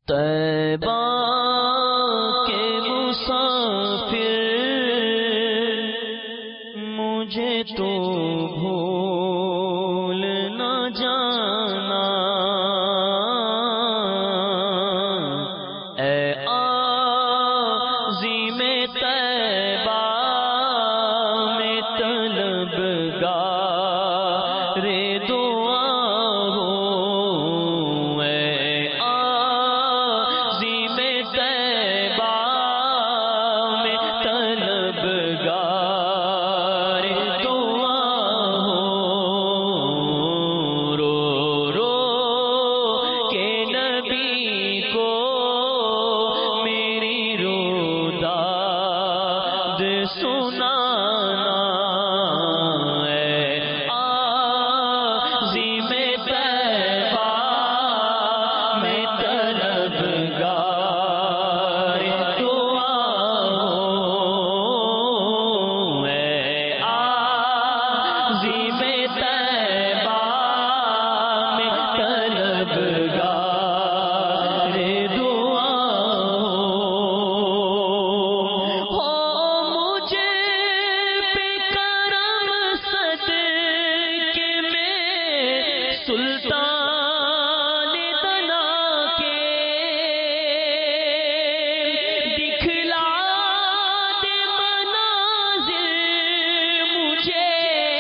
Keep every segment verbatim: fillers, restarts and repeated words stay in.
طیبہ کے مسافر مجھے تو بھول نہ جانا، اے عظیم طیبہ میں طلبگار دعا ہوں، اے عظیم طیبہ میں طلبگار دعا ہوں، رو رو کے نبی کو میری روداد سنانا، اے عظیم طیبہ میں طلبگار دعا ہوں، اے عظیم طیبہ میں طلبگار دعا ہوں، ہو مجھے پہ کرم صدقے میں سلطان دنا کے، دکھلا دے مناظر مجھے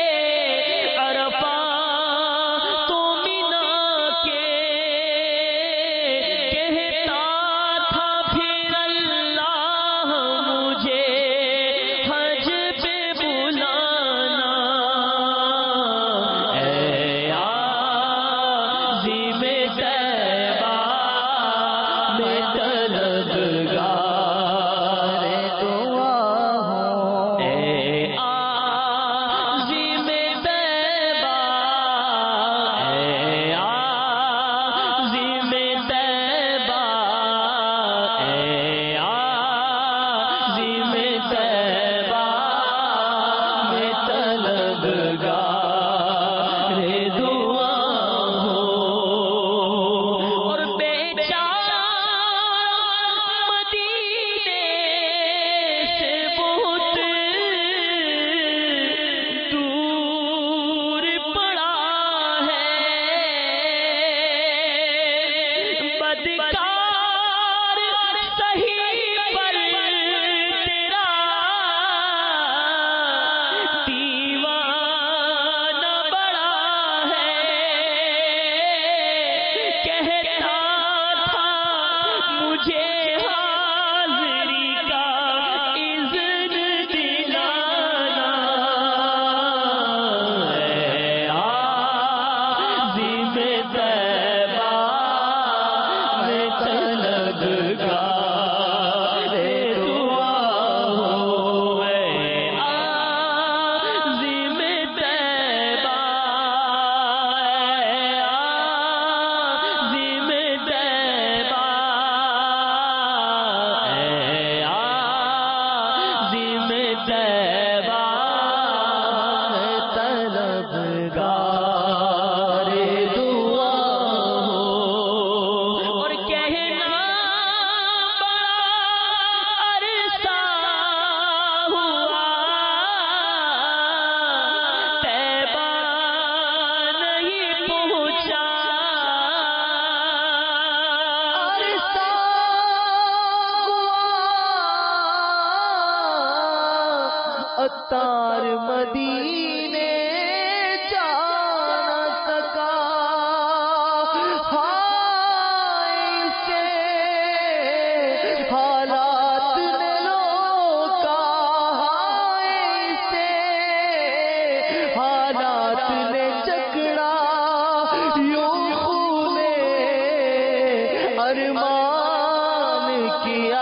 عرفات و منا کے، کہتا تھا پھر اللہ مجھے حج پہ بلانا، اے عظیم طیبہ میں طلبگار دعا ہوں، اے عظیم طیبہ، اے عظیم طیبہ، اے عظیم طیبہ میں طلبگار دعا ہوں، اور بیچارہ مدینے سے بہت دور پڑا ہے، بدکار صحیح پر تیرا دیوانہ بڑا ہے، کہتا تھا مجھے حاضری کا اذن دلانا، اے عظیم طیبہ میں طلبگار دعا ہوں، اے عظیم طیبہ، اے عظیم طیبہ، اے عظیم طیبہ میں طلبگار دعا ہوں، اور کہنا بڑا عرصہ ہوا طیبہ نہیں پہنچا، عرصہ اتار مدینے جا نہ سکا، ہائے سے حالات نے روکا، ہائے سے حالات نے جکڑا، یوں خون ارمان کیا،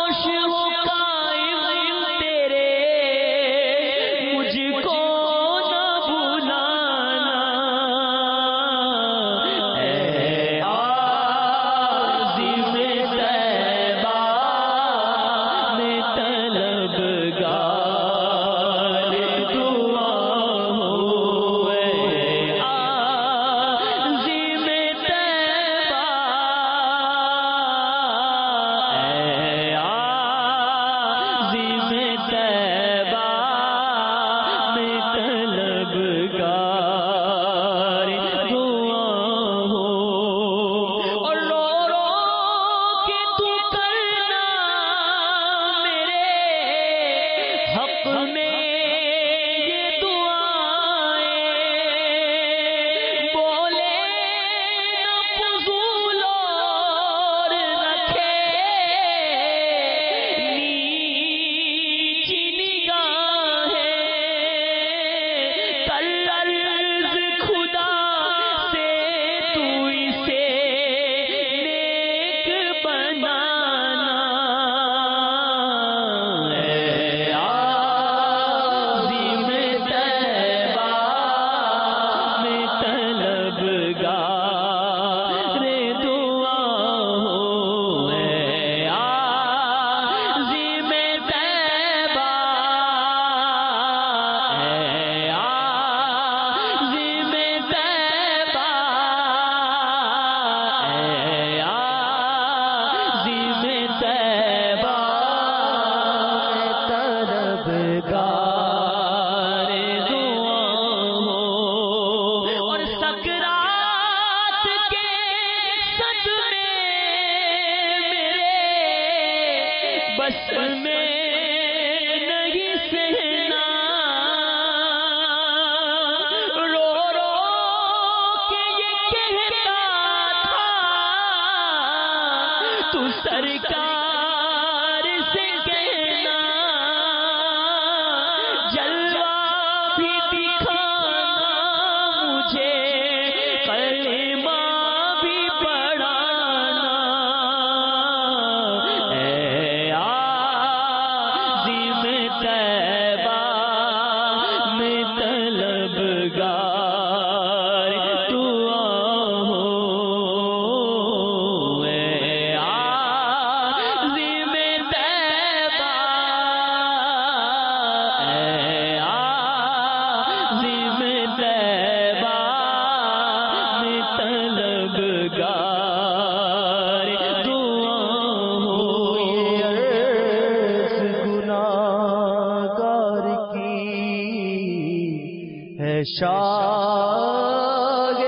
شاہ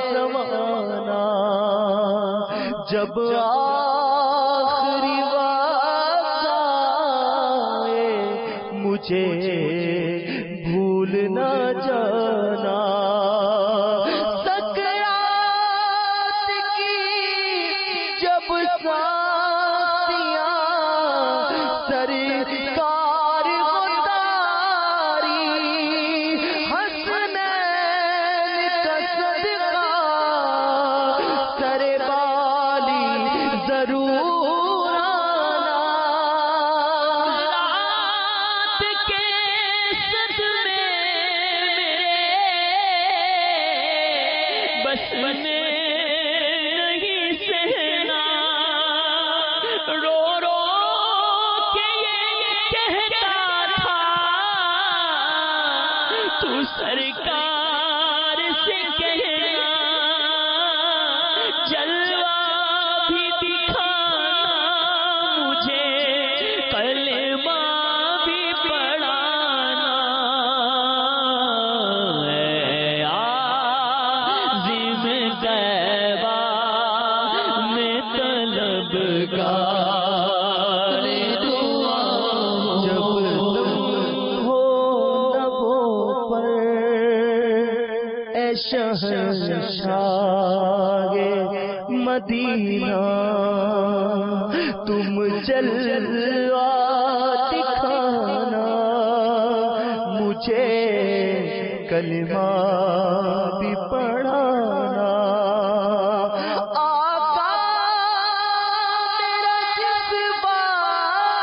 زمانہ جب آخری وقت آئے مجھے بھول نہ جانا سکرات کی جب سانسیاں سرکار سرکار سے کہنا جلوہ بھی دکھانا مجھے کلمہ بھی پڑھانا اے عازم طیبہ میں طلبگار دعا جب شہنشاہ مدینہ تم جلوہ دکھانا مجھے کلمہ بھی پڑھانا آقا میرا جذبہ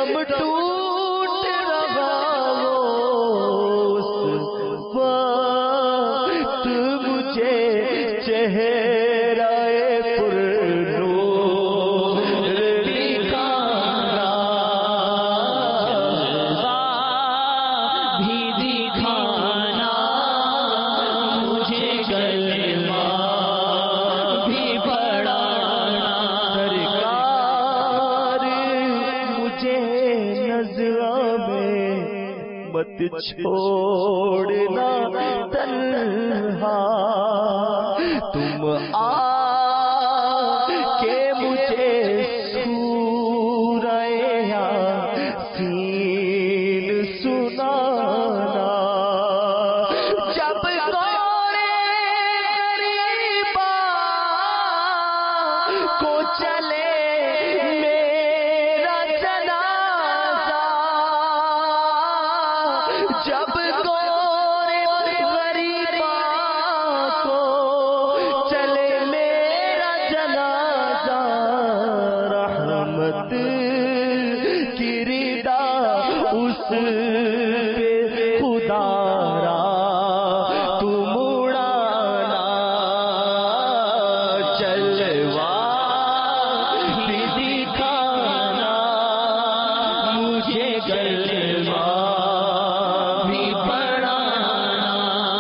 دم ٹوٹ رہا ہو اس وقت مجھے چہرہ پر نور دکھانا بھی دکھانا مجھے کلمہ بھی پڑھانا سرکار مجھے نظروں میں مت چھوڑنا تنہا تم آ کے مجھے سورہ یاسین سنانا جب کوڑے غریباں کو چلے میرا جنازہ جب کوڑے غریباں کو چلے میرا جنازہ رحمت کی ردا اس پہ خدا را تم اڑانا جلوہ بھی دکھانا مجھے جلوہ بھی پڑھانا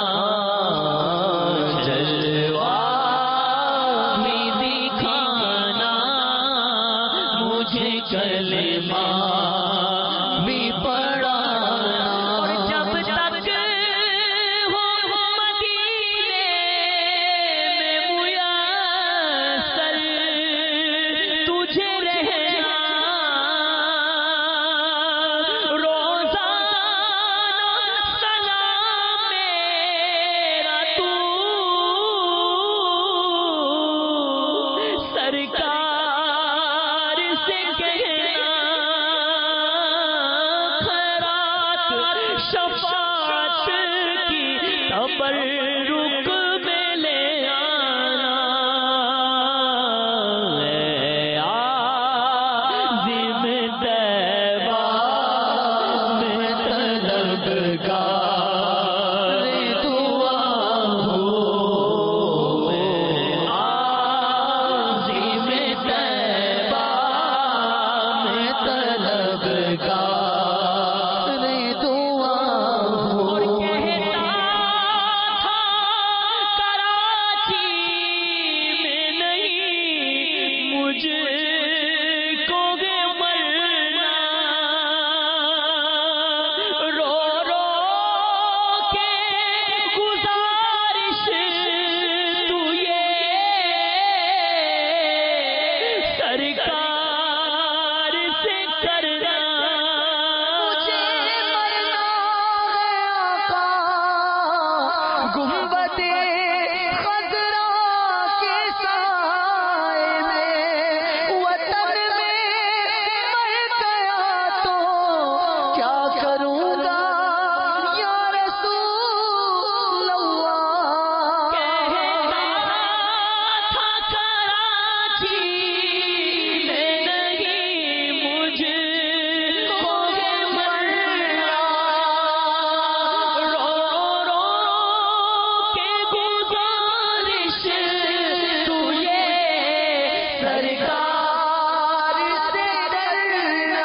جلوہ بھی دکھانا مجھے کلمہ بھی پڑھانا جب تک ہو مدینے میں میسر تجھے رہنا روزانہ سلام میرا تو سرکار سے کہنا خیرات شفاعت کی تبرک میں لے آنا اے عازم طیبہ میں طلبگار دعا ہوں اے عازم طیبہ میں طلبگار دعا ہوں اور کہتا تھا کراچی میں نہیں مجھ کو گے مرنا رو رو کے گزارش تو یہ سرکار سے کرنا مجھے مرنا ہے آقا گنبد خضرا کے سائے میں وطن میں مر گیا تو کیا کروں گا یا رسول اللہ کہتا تھا کراچی میں نہیں مجھ کو گے مرنا رو رو کے گزارش تو یہ سرکار سے ڈرنا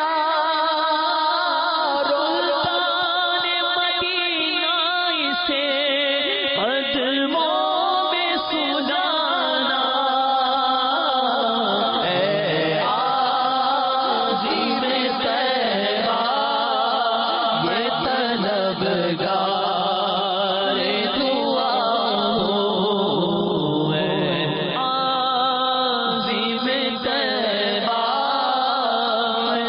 روزان مدینہ سے قدموں میں سنانا اے عازم طیبہ یہ طلبگار دعا ہوں اے عازم طیبہ میں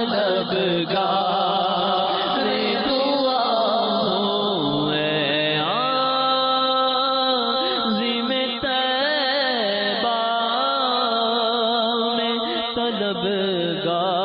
طلبگار دعا ہوں اے عازم طیبہ میں طلبگار